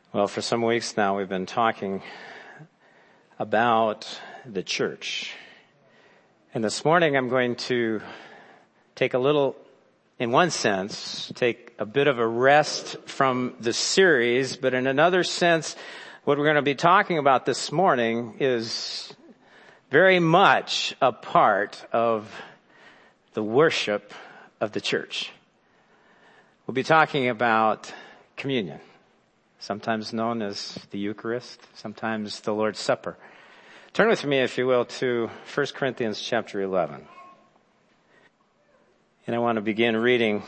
Well, for some weeks now, we've been talking about the church. And this morning, I'm going to take in one sense, take a bit of a rest from the series, but in another sense, what we're going to be talking about this morning is very much a part of the worship of the church. We'll be talking about communion, sometimes known as the Eucharist, sometimes the Lord's Supper. Turn with me, if you will, to 1 Corinthians chapter 11. And I want to begin reading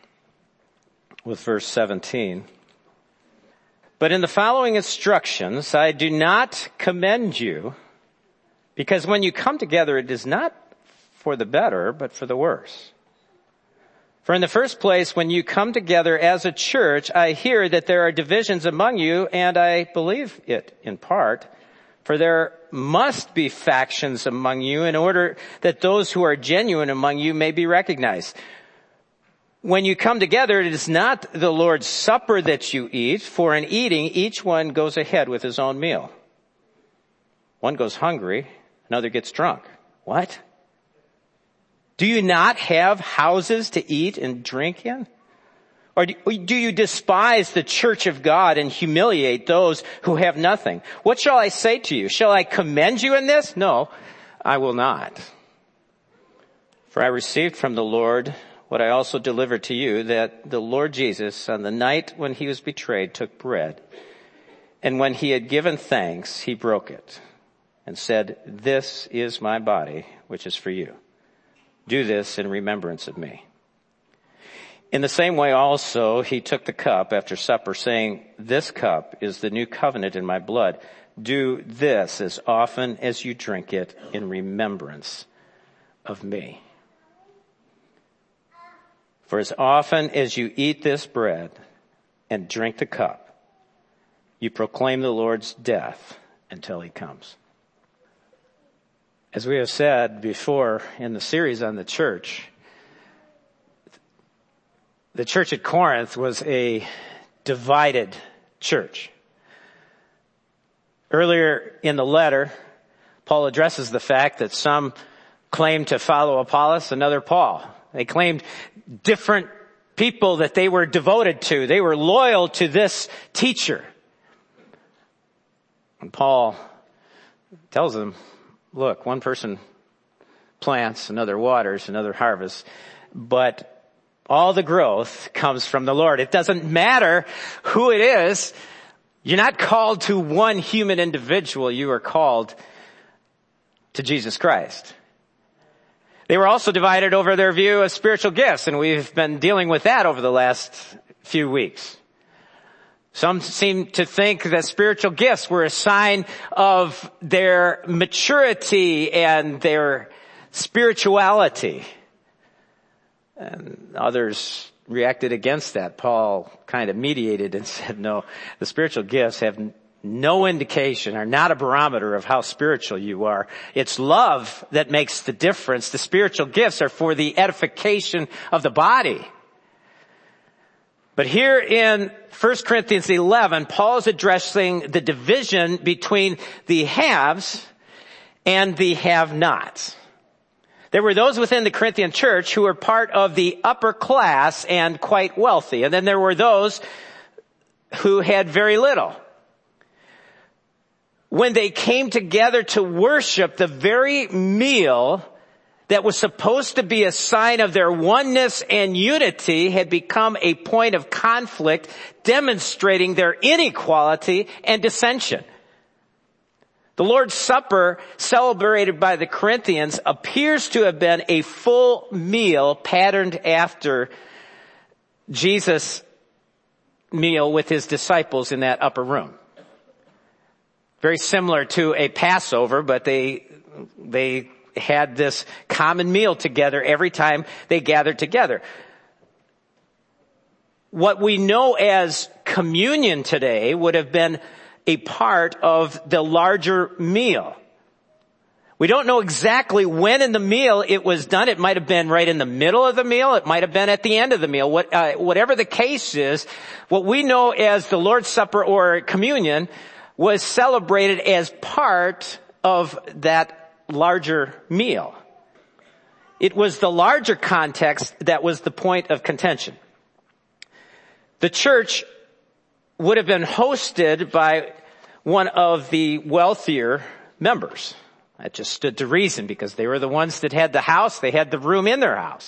with verse 17. But in the following instructions, I do not commend you, because when you come together, it is not for the better, but for the worse. For in the first place, when you come together as a church, I hear that there are divisions among you, and I believe it in part. For there must be factions among you in order that those who are genuine among you may be recognized. When you come together, it is not the Lord's Supper that you eat, for in eating, each one goes ahead with his own meal. One goes hungry, another gets drunk. What? Do you not have houses to eat and drink in? Or do you despise the church of God and humiliate those who have nothing? What shall I say to you? Shall I commend you in this? No, I will not. For I received from the Lord what I also delivered to you, that the Lord Jesus, on the night when he was betrayed, took bread. And when he had given thanks, he broke it and said, "This is my body, which is for you. Do this in remembrance of me." In the same way also, he took the cup after supper, saying, "This cup is the new covenant in my blood. Do this as often as you drink it in remembrance of me. For as often as you eat this bread and drink the cup, you proclaim the Lord's death until he comes." As we have said before in the series on the church at Corinth was a divided church. Earlier in the letter, Paul addresses the fact that some claimed to follow Apollos, another Paul. They claimed different people that they were devoted to. They were loyal to this teacher. And Paul tells them, look, one person plants, another waters, another harvests, but all the growth comes from the Lord. It doesn't matter who it is. You're not called to one human individual. You are called to Jesus Christ. They were also divided over their view of spiritual gifts, and we've been dealing with that over the last few weeks. Some seem to think that spiritual gifts were a sign of their maturity and their spirituality. And others reacted against that. Paul kind of mediated and said, no, the spiritual gifts have no indication, are not a barometer of how spiritual you are. It's love that makes the difference. The spiritual gifts are for the edification of the body. But here in 1 Corinthians 11, Paul is addressing the division between the haves and the have-nots. There were those within the Corinthian church who were part of the upper class and quite wealthy. And then there were those who had very little. When they came together to worship, the very meal that was supposed to be a sign of their oneness and unity had become a point of conflict, demonstrating their inequality and dissension. The Lord's Supper, celebrated by the Corinthians, appears to have been a full meal patterned after Jesus' meal with his disciples in that upper room. Very similar to a Passover, but they had this common meal together every time they gathered together. What we know as communion today would have been a part of the larger meal. We don't know exactly when in the meal it was done. It might have been right in the middle of the meal. It might have been at the end of the meal. Whatever the case is, what we know as the Lord's Supper or communion was celebrated as part of that larger meal. It was the larger context that was the point of contention. The church would have been hosted by one of the wealthier members. That just stood to reason because they were the ones that had the house. They had the room in their house.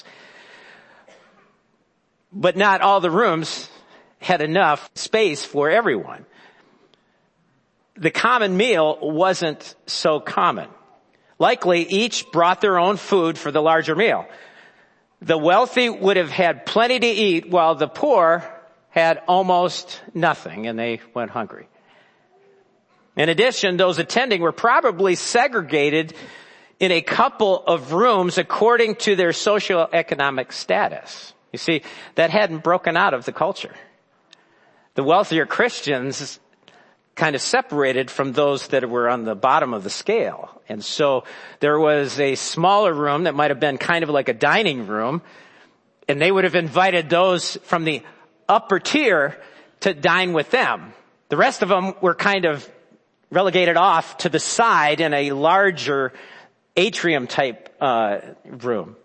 But not all the rooms had enough space for everyone. The common meal wasn't so common. Likely each brought their own food for the larger meal. The wealthy would have had plenty to eat while the poor had almost nothing and they went hungry. In addition, those attending were probably segregated in a couple of rooms according to their socioeconomic status. You see, that hadn't broken out of the culture. The wealthier Christians kind of separated from those that were on the bottom of the scale. And so there was a smaller room that might have been kind of like a dining room, and they would have invited those from the upper tier to dine with them. The rest of them were kind of relegated off to the side in a larger atrium type room.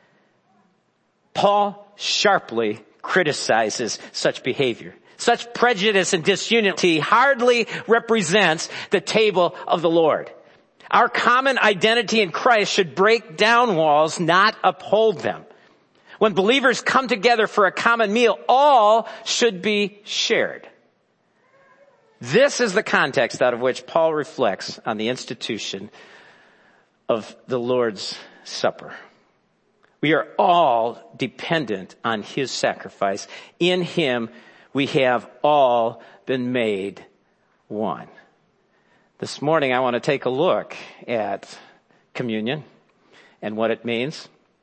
Paul sharply criticizes such behavior. Such prejudice and disunity hardly represents the table of the Lord. Our common identity in Christ should break down walls, not uphold them. When believers come together for a common meal, all should be shared. This is the context out of which Paul reflects on the institution of the Lord's Supper. We are all dependent on his sacrifice. In him, we have all been made one. This morning, I want to take a look at communion and what it means.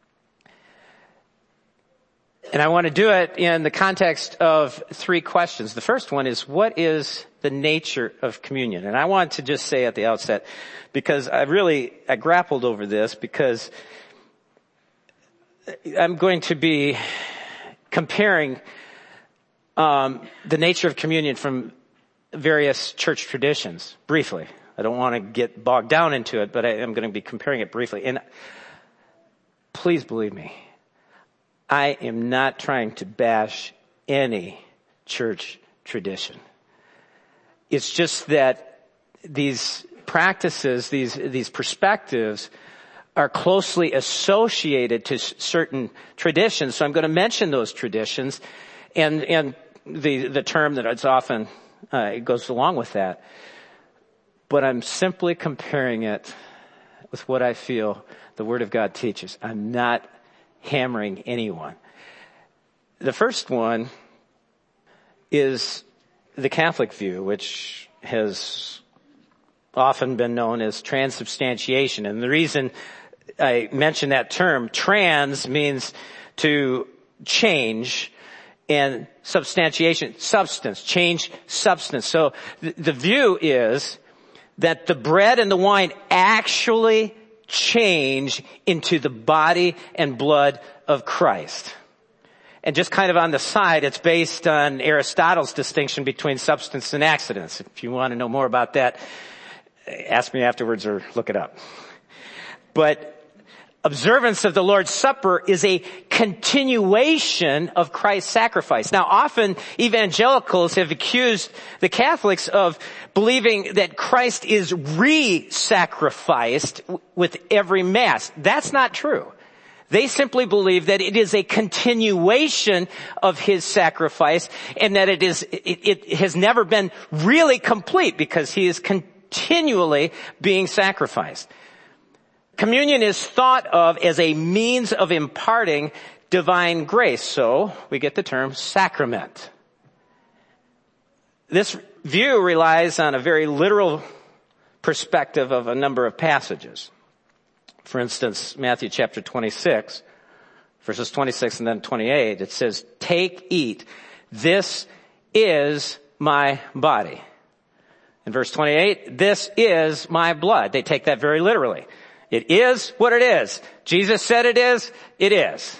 And I want to do it in the context of three questions. The first one is, what is the nature of communion? And I want to just say at the outset, because I grappled over this, because I'm going to be comparing the nature of communion from various church traditions, briefly. I don't want to get bogged down into it, but I am going to be comparing it briefly. And please believe me, I am not trying to bash any church tradition. It's just that these practices, these perspectives are closely associated to certain traditions. So I'm going to mention those traditions and the term that it's often, it goes along with that. But I'm simply comparing it with what I feel the Word of God teaches. I'm not hammering anyone. The first one is the Catholic view, which has often been known as transubstantiation. And the reason I mention that term, trans, means to change, and substantiation, substance, change substance. So the view is that the bread and the wine actually change into the body and blood of Christ. And just kind of on the side, it's based on Aristotle's distinction between substance and accidents. If you want to know more about that, ask me afterwards or look it up. But observance of the Lord's Supper is a continuation of Christ's sacrifice. Now, often evangelicals have accused the Catholics of believing that Christ is re-sacrificed with every Mass. That's not true. They simply believe that it is a continuation of his sacrifice and that it has never been really complete because he is continually being sacrificed. Communion is thought of as a means of imparting divine grace. So we get the term sacrament. This view relies on a very literal perspective of a number of passages. For instance, Matthew chapter 26, verses 26 and then 28, it says, "Take, eat, this is my body." In verse 28, "This is my blood." They take that very literally. It is what it is. Jesus said it is, it is.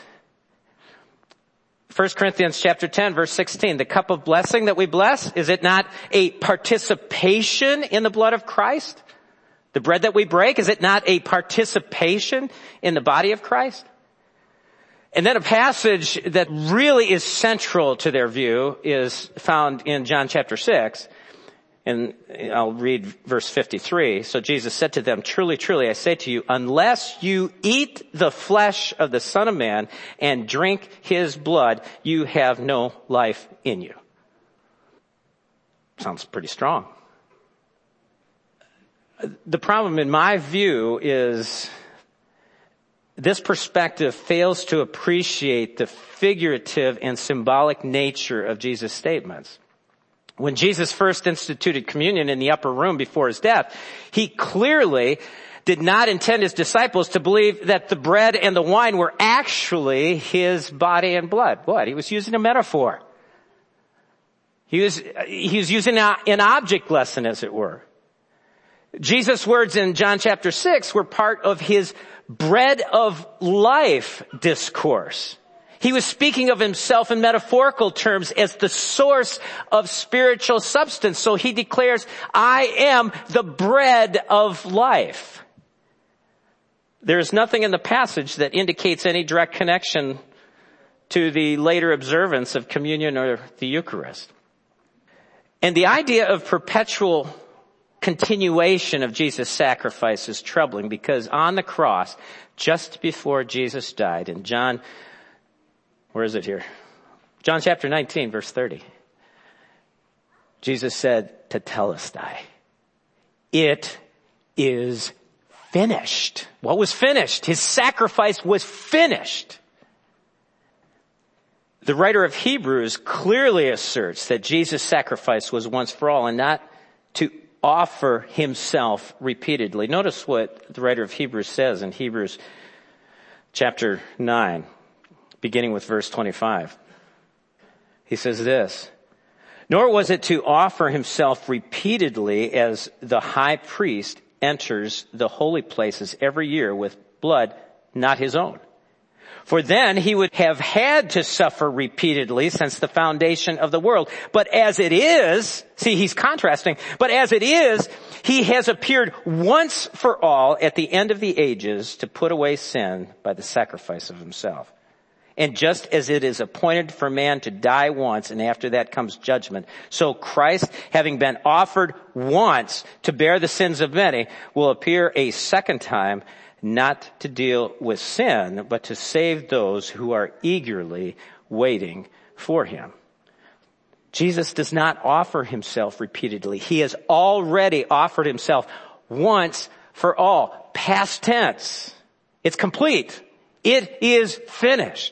1 Corinthians chapter 10, verse 16, the cup of blessing that we bless, is it not a participation in the blood of Christ? The bread that we break, is it not a participation in the body of Christ? And then a passage that really is central to their view is found in John chapter 6. And I'll read verse 53. So Jesus said to them, truly, truly, I say to you, unless you eat the flesh of the Son of Man and drink his blood, you have no life in you. Sounds pretty strong. The problem in my view is this perspective fails to appreciate the figurative and symbolic nature of Jesus' statements. When Jesus first instituted communion in the upper room before his death, he clearly did not intend his disciples to believe that the bread and the wine were actually his body and blood. What? He was using a metaphor. He was using an object lesson, as it were. Jesus' words in John chapter 6 were part of his bread of life discourse. He was speaking of himself in metaphorical terms as the source of spiritual substance. So he declares, I am the bread of life. There is nothing in the passage that indicates any direct connection to the later observance of communion or the Eucharist. And the idea of perpetual continuation of Jesus' sacrifice is troubling because on the cross, just before Jesus died, in John, where is it here? John chapter 19, verse 30. Jesus said, tetelestai, it is finished. What was finished? His sacrifice was finished. The writer of Hebrews clearly asserts that Jesus' sacrifice was once for all and not to offer himself repeatedly. Notice what the writer of Hebrews says in Hebrews chapter 9, beginning with verse 25. He says this, nor was it to offer himself repeatedly as the high priest enters the holy places every year with blood not his own. For then he would have had to suffer repeatedly since the foundation of the world. But as it is, see, he's contrasting, but as it is, he has appeared once for all at the end of the ages to put away sin by the sacrifice of himself. And just as it is appointed for man to die once and after that comes judgment, so Christ, having been offered once to bear the sins of many, will appear a second time, not to deal with sin, but to save those who are eagerly waiting for him. Jesus does not offer himself repeatedly. He has already offered himself once for all. Past tense. It's complete. It is finished.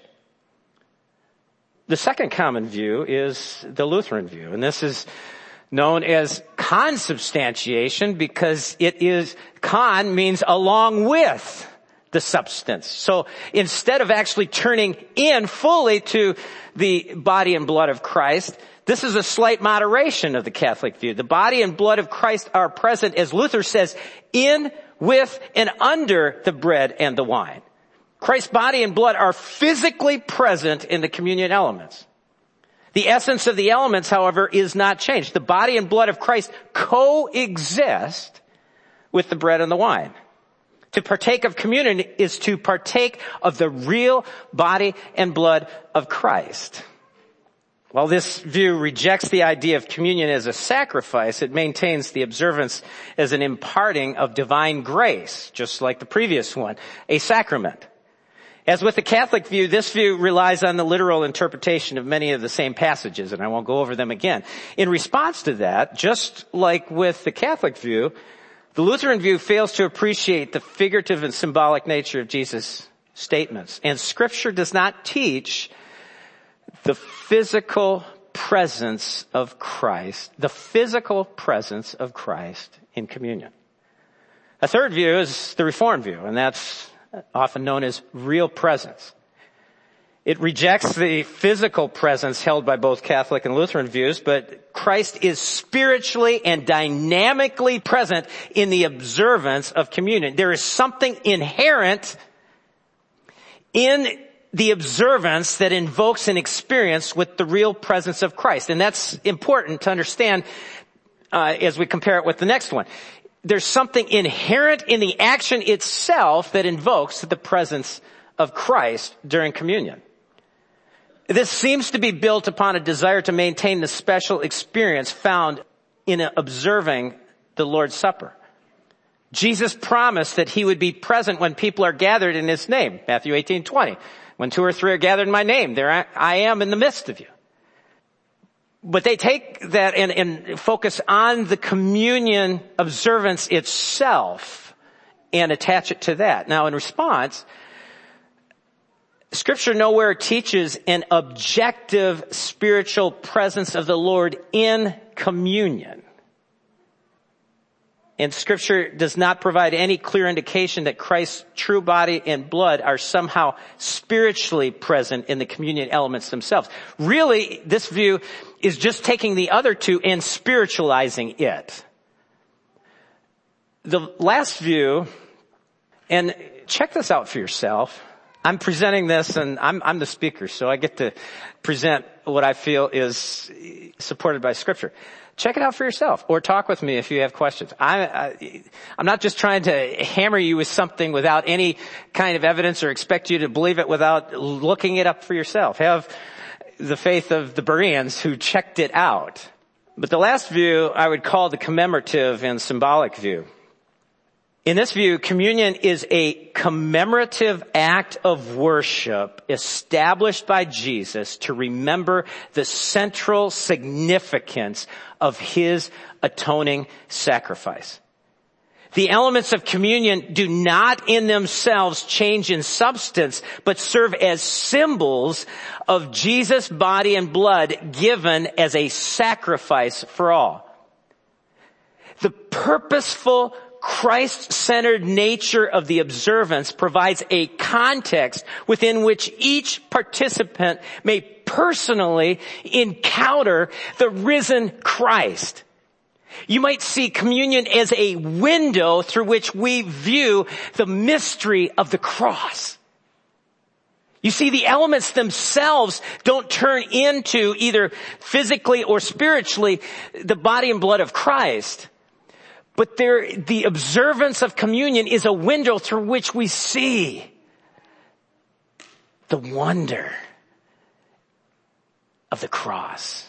The second common view is the Lutheran view, and this is known as consubstantiation because con means along with the substance. So instead of actually turning in fully to the body and blood of Christ, this is a slight moderation of the Catholic view. The body and blood of Christ are present, as Luther says, in, with, and under the bread and the wine. Christ's body and blood are physically present in the communion elements. The essence of the elements, however, is not changed. The body and blood of Christ coexist with the bread and the wine. To partake of communion is to partake of the real body and blood of Christ. While this view rejects the idea of communion as a sacrifice, it maintains the observance as an imparting of divine grace, just like the previous one, a sacrament. As with the Catholic view, this view relies on the literal interpretation of many of the same passages, and I won't go over them again. In response to that, just like with the Catholic view, the Lutheran view fails to appreciate the figurative and symbolic nature of Jesus' statements. And Scripture does not teach the physical presence of Christ, in communion. A third view is the Reformed view, and that's often known as real presence. It rejects the physical presence held by both Catholic and Lutheran views, but Christ is spiritually and dynamically present in the observance of communion. There is something inherent in the observance that invokes an experience with the real presence of Christ. And that's important to understand as we compare it with the next one. There's something inherent in the action itself that invokes the presence of Christ during communion. This seems to be built upon a desire to maintain the special experience found in observing the Lord's Supper. Jesus promised that he would be present when people are gathered in his name. Matthew 18:20. When 2 or 3 are gathered in my name, there I am in the midst of you. But they take that and focus on the communion observance itself and attach it to that. Now, in response, Scripture nowhere teaches an objective spiritual presence of the Lord in communion. And Scripture does not provide any clear indication that Christ's true body and blood are somehow spiritually present in the communion elements themselves. Really, this view is just taking the other two and spiritualizing it. The last view, and check this out for yourself. I'm presenting this, and I'm the speaker, so I get to present what I feel is supported by Scripture. Check it out for yourself, or talk with me if you have questions. I'm not just trying to hammer you with something without any kind of evidence or expect you to believe it without looking it up for yourself. Have the faith of the Bereans who checked it out. But the last view I would call the commemorative and symbolic view. In this view, communion is a commemorative act of worship established by Jesus to remember the central significance of his atoning sacrifice. The elements of communion do not in themselves change in substance, but serve as symbols of Jesus' body and blood given as a sacrifice for all. The purposeful Christ-centered nature of the observance provides a context within which each participant may personally encounter the risen Christ. You might see communion as a window through which we view the mystery of the cross. You see, the elements themselves don't turn into either physically or spiritually the body and blood of Christ. But the observance of communion is a window through which we see the wonder of the cross.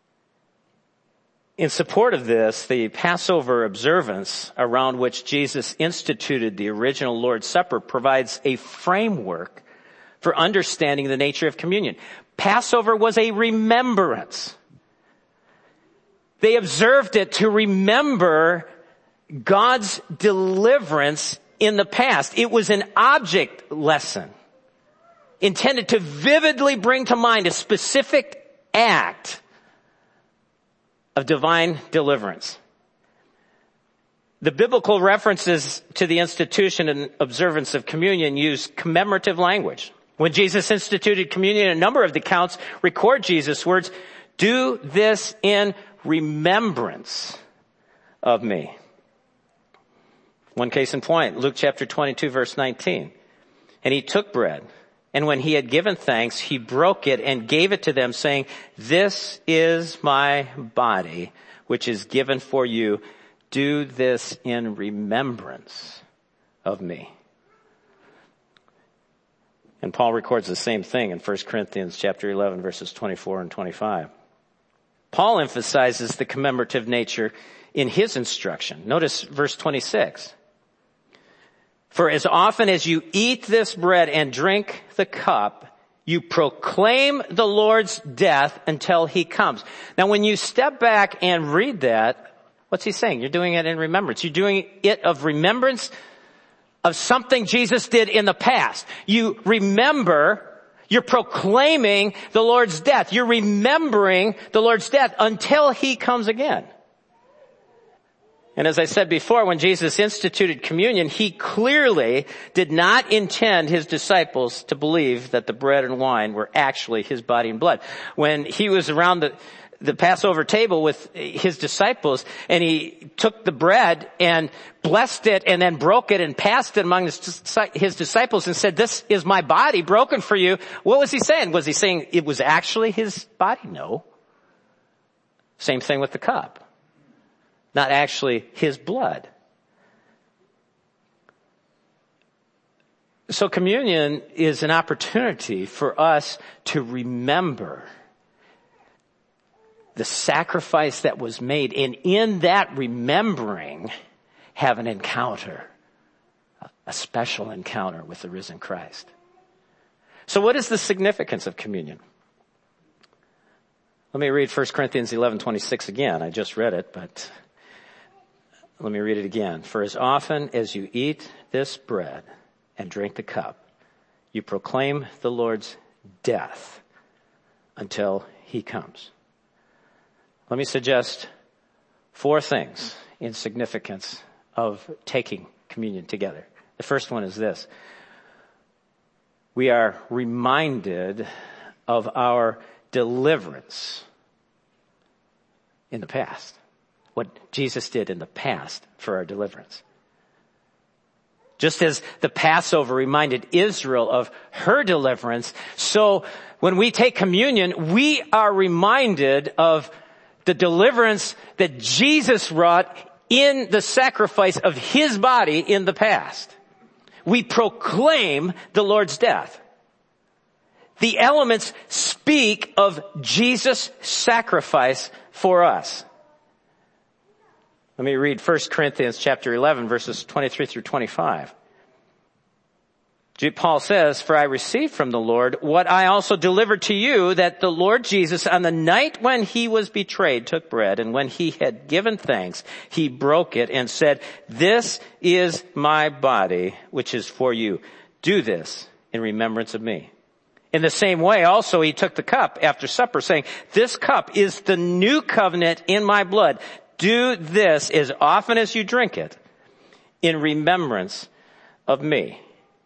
In support of this, the Passover observance around which Jesus instituted the original Lord's Supper provides a framework for understanding the nature of communion. Passover was a remembrance. They observed it to remember God's deliverance in the past. It was an object lesson intended to vividly bring to mind a specific act of divine deliverance. The biblical references to the institution and observance of communion use commemorative language. When Jesus instituted communion, a number of the accounts record Jesus' words, "Do this in remembrance of me." One case in point, Luke chapter 22, verse 19. And he took bread, and when he had given thanks, he broke it and gave it to them, saying, "This is my body, which is given for you. Do this in remembrance of me." And Paul records the same thing in 1 Corinthians chapter 11, verses 24 and 25. Paul emphasizes the commemorative nature in his instruction. Notice verse 26. "For as often as you eat this bread and drink the cup, you proclaim the Lord's death until he comes." Now, when you step back and read that, what's he saying? You're doing it in remembrance. You're doing it of remembrance of something Jesus did in the past. You remember, you're proclaiming the Lord's death. You're remembering the Lord's death until he comes again. And as I said before, when Jesus instituted communion, he clearly did not intend his disciples to believe that the bread and wine were actually his body and blood. When he was around the Passover table with his disciples, and he took the bread and blessed it and then broke it and passed it among his disciples and said, "This is my body broken for you." What was he saying? Was he saying it was actually his body? No. Same thing with the cup. Not actually his blood. So communion is an opportunity for us to remember the sacrifice that was made, and in that remembering, have an encounter, a special encounter with the risen Christ. So what is the significance of communion? Let me read 1 Corinthians 11:26 again. I just read it, but let me read it again. "For as often as you eat this bread and drink the cup, you proclaim the Lord's death until he comes." Let me suggest 4 things in significance of taking communion together. The first one is this. We are reminded of our deliverance in the past. What Jesus did in the past for our deliverance. Just as the Passover reminded Israel of her deliverance, so when we take communion, we are reminded of the deliverance that Jesus wrought in the sacrifice of his body in the past. We proclaim the Lord's death. The elements speak of Jesus' sacrifice for us. Let me read 1 Corinthians chapter 11, verses 23 through 25. Paul says, "For I received from the Lord what I also delivered to you, that the Lord Jesus, on the night when he was betrayed, took bread, and when he had given thanks, he broke it and said, 'This is my body, which is for you. Do this in remembrance of me.' In the same way also he took the cup after supper, saying, 'This cup is the new covenant in my blood. Do this as often as you drink it in remembrance of me.'"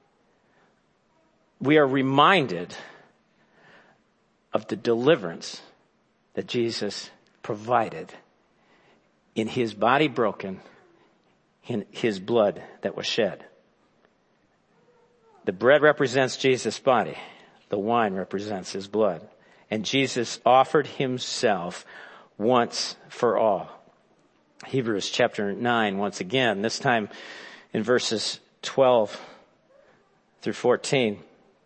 We are reminded of the deliverance that Jesus provided in his body broken, in his blood that was shed. The bread represents Jesus' body. The wine represents his blood. And Jesus offered himself once for all. Hebrews chapter 9, once again, this time in verses 12 through 14.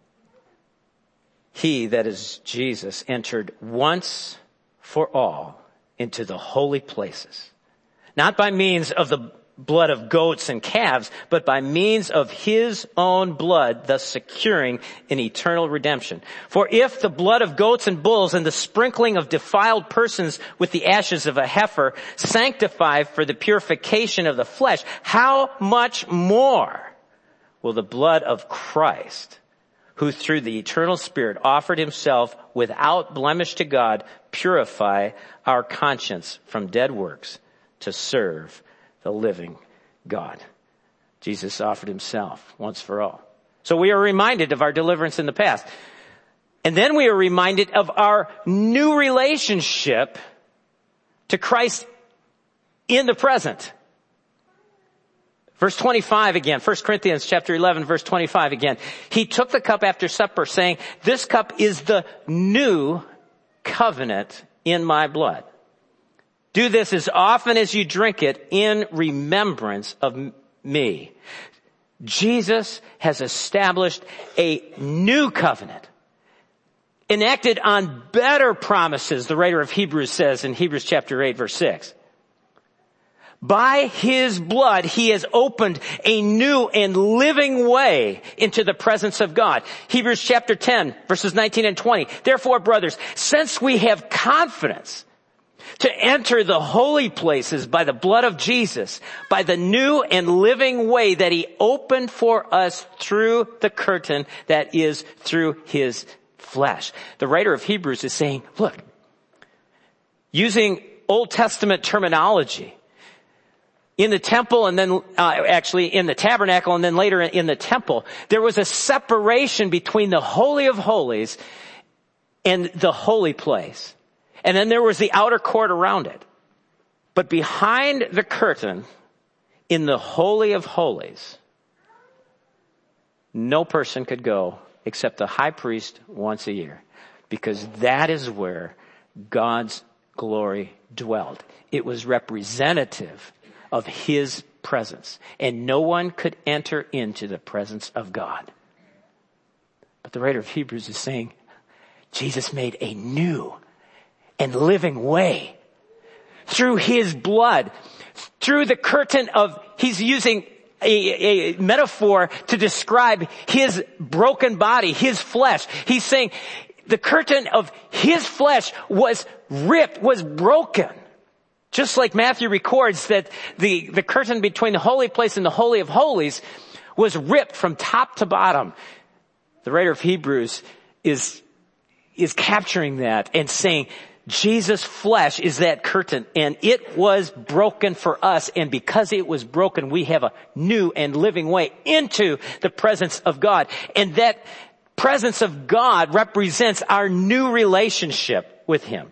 "He," that is Jesus, "entered once for all into the holy places, not by means of the blood of goats and calves, but by means of his own blood, thus securing an eternal redemption. For if the blood of goats and bulls and the sprinkling of defiled persons with the ashes of a heifer sanctify for the purification of the flesh, how much more will the blood of Christ, who through the eternal Spirit offered himself without blemish to God, purify our conscience from dead works to serve the living God." Jesus offered himself once for all. So we are reminded of our deliverance in the past. And then we are reminded of our new relationship to Christ in the present. Verse 25 again, 1 Corinthians chapter 11, verse 25 again. "He took the cup after supper, saying, 'This cup is the new covenant in my blood. Do this as often as you drink it in remembrance of me.'" Jesus has established a new covenant, enacted on better promises, the writer of Hebrews says in Hebrews chapter 8, verse 6. By his blood, he has opened a new and living way into the presence of God. Hebrews chapter 10, verses 19 and 20. "Therefore, brothers, since we have confidence to enter the holy places by the blood of Jesus, by the new and living way that he opened for us through the curtain that is through his flesh." The writer of Hebrews is saying, look, using Old Testament terminology, in the temple and then actually in the tabernacle and then later in the temple, there was a separation between the Holy of Holies and the holy place. And then there was the outer court around it. But behind the curtain in the Holy of Holies, no person could go except the high priest once a year, because that is where God's glory dwelled. It was representative of his presence, and no one could enter into the presence of God. But the writer of Hebrews is saying, Jesus made a new and living way through his blood, through the curtain of, he's using a metaphor to describe his broken body, his flesh. He's saying the curtain of his flesh was ripped, was broken. Just like Matthew records that the curtain between the holy place and the Holy of Holies was ripped from top to bottom. The writer of Hebrews is capturing that and saying Jesus' flesh is that curtain, and it was broken for us, and because it was broken, we have a new and living way into the presence of God. And that presence of God represents our new relationship with him.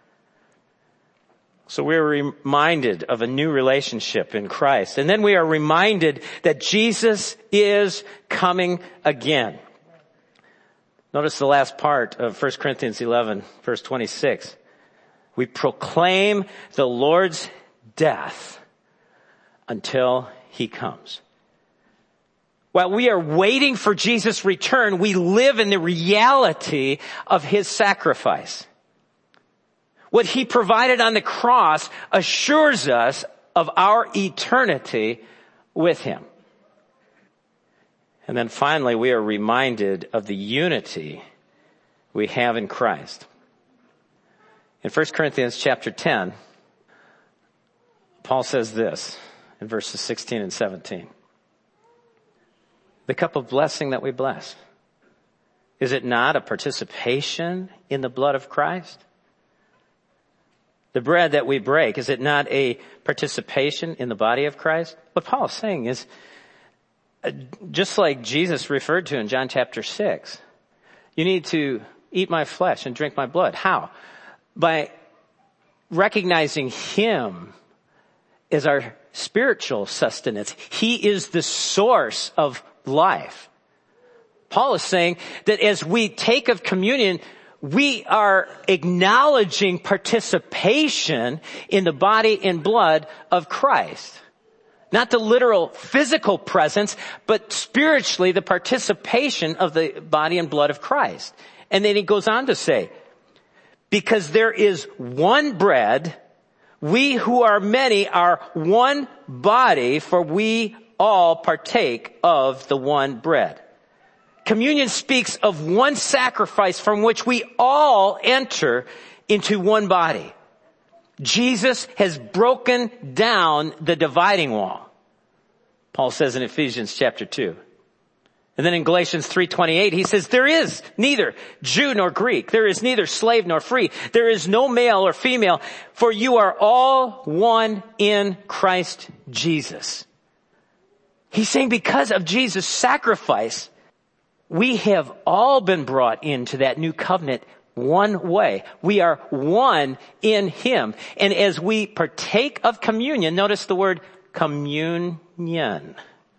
So we're reminded of a new relationship in Christ. And then we are reminded that Jesus is coming again. Notice the last part of 1 Corinthians 11, verse 26. We proclaim the Lord's death until he comes. While we are waiting for Jesus' return, we live in the reality of his sacrifice. What he provided on the cross assures us of our eternity with him. And then finally, we are reminded of the unity we have in Christ. In 1 Corinthians chapter 10, Paul says this in verses 16 and 17. The cup of blessing that we bless, is it not a participation in the blood of Christ? The bread that we break, is it not a participation in the body of Christ? What Paul is saying is, just like Jesus referred to in John chapter 6, you need to eat my flesh and drink my blood. How? By recognizing him as our spiritual sustenance. He is the source of life. Paul is saying that as we take of communion, we are acknowledging participation in the body and blood of Christ. Not the literal physical presence, but spiritually the participation of the body and blood of Christ. And then he goes on to say, because there is one bread, we who are many are one body, for we all partake of the one bread. Communion speaks of one sacrifice from which we all enter into one body. Jesus has broken down the dividing wall, Paul says in Ephesians chapter 2. And then in Galatians 3:28, he says, there is neither Jew nor Greek. There is neither slave nor free. There is no male or female, for you are all one in Christ Jesus. He's saying because of Jesus' sacrifice, we have all been brought into that new covenant one way. We are one in him. And as we partake of communion, notice the word communion.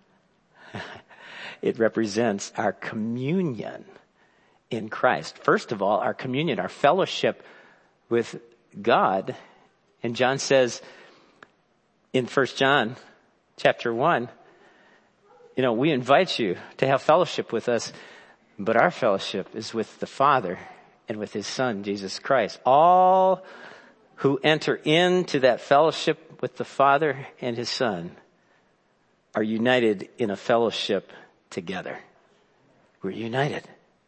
It represents our communion in Christ. First of all, our communion, our fellowship with God. And John says in 1 John chapter 1, we invite you to have fellowship with us, but our fellowship is with the Father and with his Son, Jesus Christ. All who enter into that fellowship with the Father and his Son are united in a fellowship together. We're united.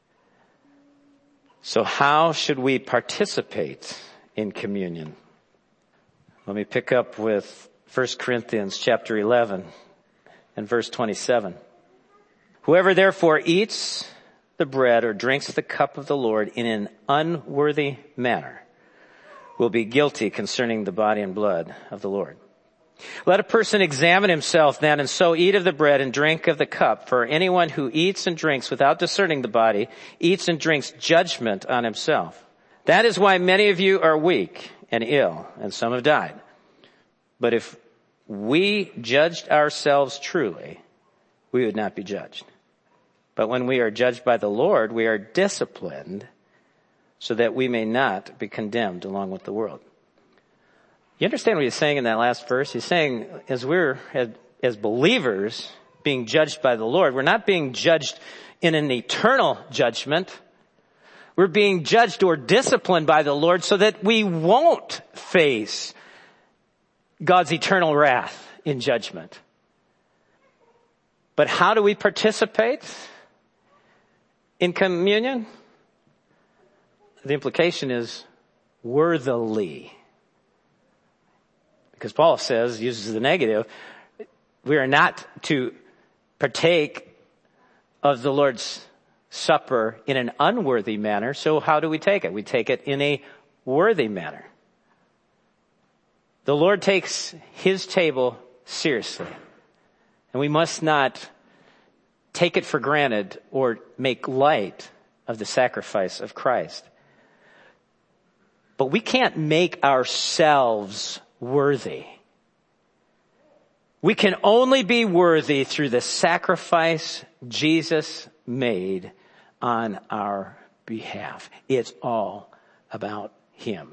So how should we participate in communion? Let me pick up with 1 Corinthians chapter 11 and verse 27. Whoever therefore eats the bread or drinks the cup of the Lord in an unworthy manner will be guilty concerning the body and blood of the Lord. Let a person examine himself then, and so eat of the bread and drink of the cup. For anyone who eats and drinks without discerning the body eats and drinks judgment on himself. That is why many of you are weak and ill, and some have died. But if we judged ourselves truly, we would not be judged. But when we are judged by the Lord, we are disciplined so that we may not be condemned along with the world. You understand what he's saying in that last verse? He's saying as we're, as believers, being judged by the Lord, we're not being judged in an eternal judgment. We're being judged or disciplined by the Lord so that we won't face God's eternal wrath in judgment. But how do we participate in communion? The implication is worthily. Because Paul says, uses the negative, we are not to partake of the Lord's Supper in an unworthy manner. So how do we take it? We take it in a worthy manner. The Lord takes his table seriously. And we must not take it for granted or make light of the sacrifice of Christ. But we can't make ourselves worthy. We can only be worthy through the sacrifice Jesus made on our behalf. It's all about him.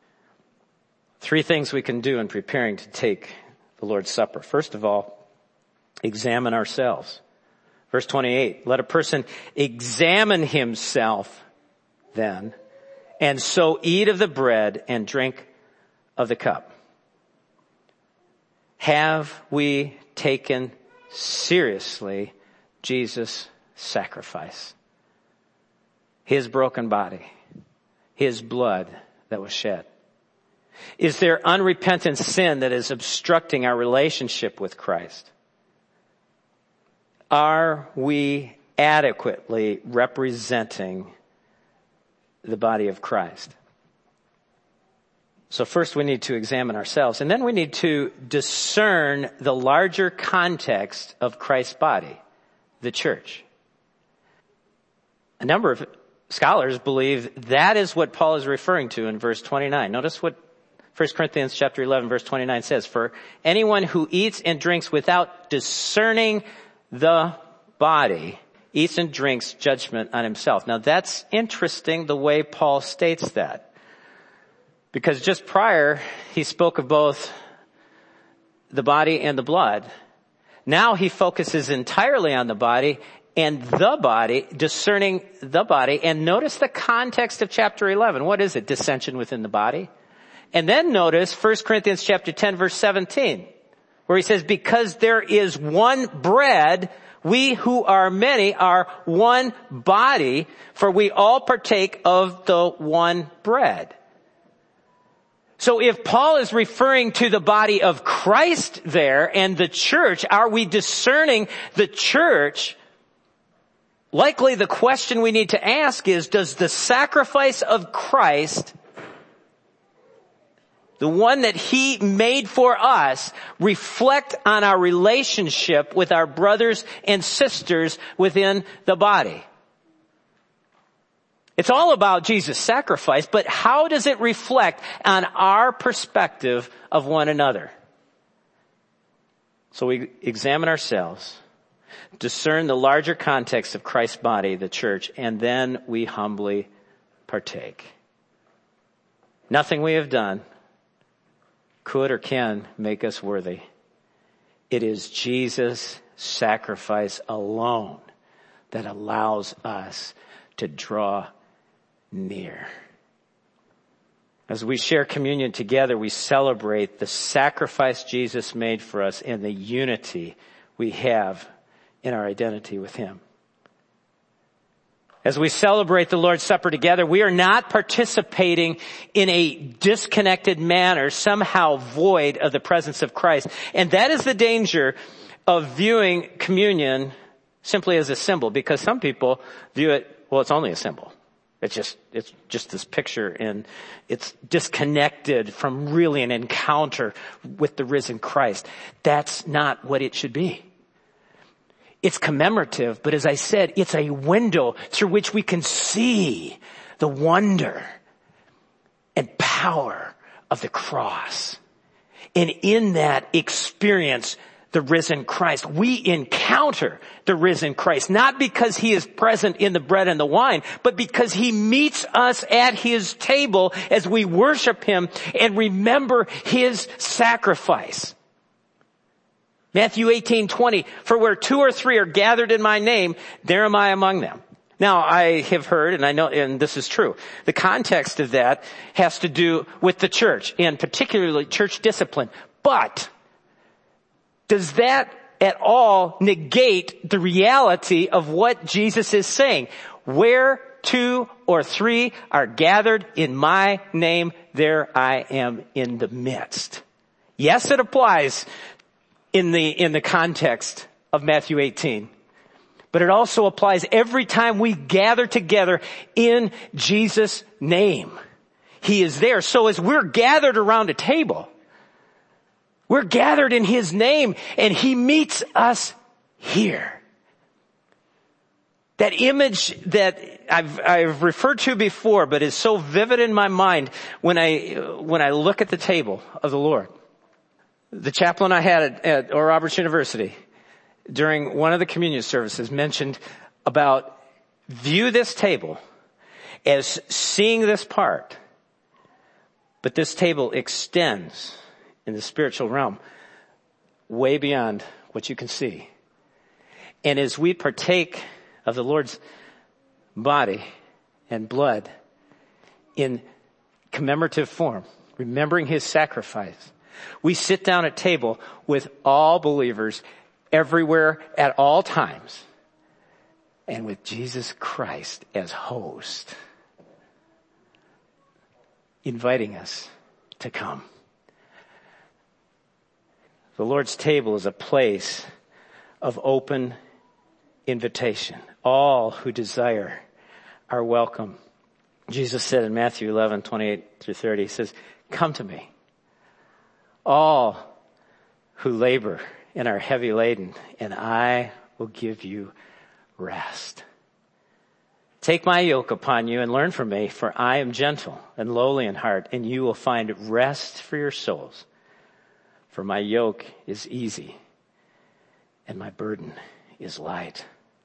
3 things we can do in preparing to take the Lord's Supper. First of all, examine ourselves. Verse 28, let a person examine himself then, and so eat of the bread and drink of the cup. Have we taken seriously Jesus' sacrifice? His broken body, his blood that was shed. Is there unrepentant sin that is obstructing our relationship with Christ? Are we adequately representing the body of Christ? So first we need to examine ourselves, and then we need to discern the larger context of Christ's body, the church. A number of scholars believe that is what Paul is referring to in verse 29. Notice what 1 Corinthians chapter 11 verse 29 says, for anyone who eats and drinks without discerning the body eats and drinks judgment on himself. Now that's interesting the way Paul states that. Because just prior, he spoke of both the body and the blood. Now he focuses entirely on the body and the body, discerning the body. And notice the context of chapter 11. What is it? Dissension within the body. And then notice 1 Corinthians chapter 10 verse 17, where he says, because there is one bread, we who are many are one body, for we all partake of the one bread. So if Paul is referring to the body of Christ there and the church, are we discerning the church? Likely the question we need to ask is, does the sacrifice of Christ, the one that he made for us, reflect on our relationship with our brothers and sisters within the body? It's all about Jesus' sacrifice, but how does it reflect on our perspective of one another? So we examine ourselves, discern the larger context of Christ's body, the church, and then we humbly partake. Nothing we have done could or can make us worthy. It is Jesus' sacrifice alone that allows us to draw near. As we share communion together, we celebrate the sacrifice Jesus made for us and the unity we have in our identity with him. As we celebrate the Lord's Supper together, we are not participating in a disconnected manner, somehow void of the presence of Christ. And that is the danger of viewing communion simply as a symbol, because some people view it, well, it's only a symbol. It's just this picture, and it's disconnected from really an encounter with the risen Christ. That's not what it should be. It's commemorative, but as I said, it's a window through which we can see the wonder and power of the cross. And in that experience, the risen Christ, we encounter the risen Christ, not because he is present in the bread and the wine, but because he meets us at his table as we worship him and remember his sacrifice. Matthew 18:20, for where 2 or 3 are gathered in my name, there am I among them. Now, I have heard, and I know, and this is true, the context of that has to do with the church, and particularly church discipline. But does that at all negate the reality of what Jesus is saying? Where 2 or 3 are gathered in my name, there I am in the midst. Yes, it applies in the context of Matthew 18. But it also applies every time we gather together in Jesus' name. He is there. So as we're gathered around a table, we're gathered in his name, and he meets us here. That image that I've referred to before, but is so vivid in my mind when I look at the table of the Lord. The chaplain I had at Oral Roberts University during one of the communion services mentioned about view this table as seeing this part, but this table extends in the spiritual realm way beyond what you can see. And as we partake of the Lord's body and blood in commemorative form, remembering his sacrifice, we sit down at table with all believers everywhere at all times, and with Jesus Christ as host, inviting us to come. The Lord's table is a place of open invitation. All who desire are welcome. Jesus said in Matthew 11:28-30, he says, come to me, all who labor and are heavy laden, and I will give you rest. Take my yoke upon you and learn from me, for I am gentle and lowly in heart, and you will find rest for your souls. For my yoke is easy and my burden is light.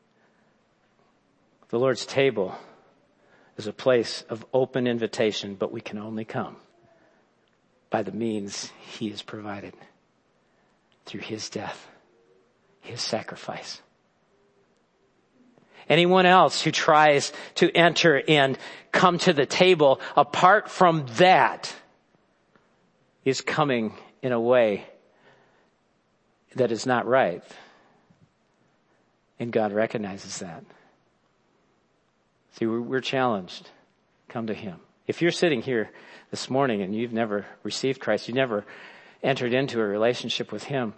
The Lord's table is a place of open invitation, but we can only come by the means he has provided through his death, his sacrifice. Anyone else who tries to enter and come to the table apart from that is coming in a way that is not right. And God recognizes that. See, we're challenged. Come to him. If you're sitting here this morning and you've never received Christ, you never entered into a relationship with him,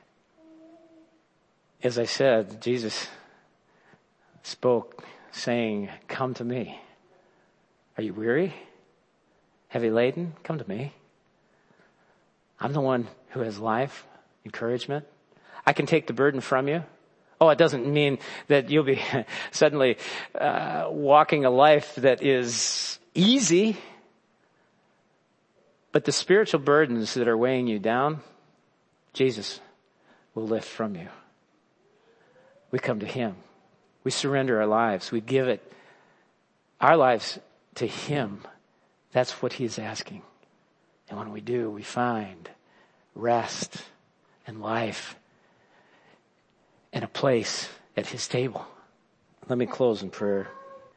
as I said, Jesus spoke saying, come to me. Are you weary? Heavy laden? Come to me. I'm the one who has life, encouragement. I can take the burden from you. Oh, it doesn't mean that you'll be suddenly walking a life that is easy. But the spiritual burdens that are weighing you down, Jesus will lift from you. We come to him. We surrender our lives. We give our lives to him. That's what he is asking. And when we do, we find rest and life and a place at his table. Let me close in prayer.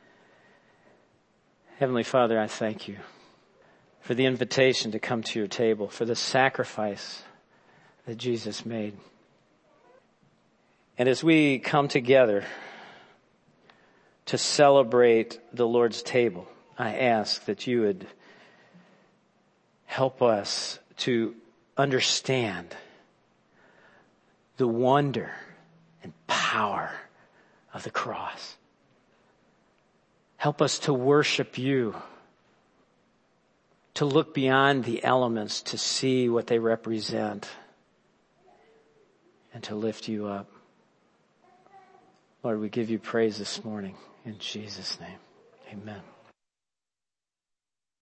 Heavenly Father, I thank you for the invitation to come to your table, for the sacrifice that Jesus made. And as we come together to celebrate the Lord's table, I ask that you would help us to understand the wonder and power of the cross. Help us to worship you, to look beyond the elements, to see what they represent, and to lift you up. Lord, we give you praise this morning in Jesus' name. Amen.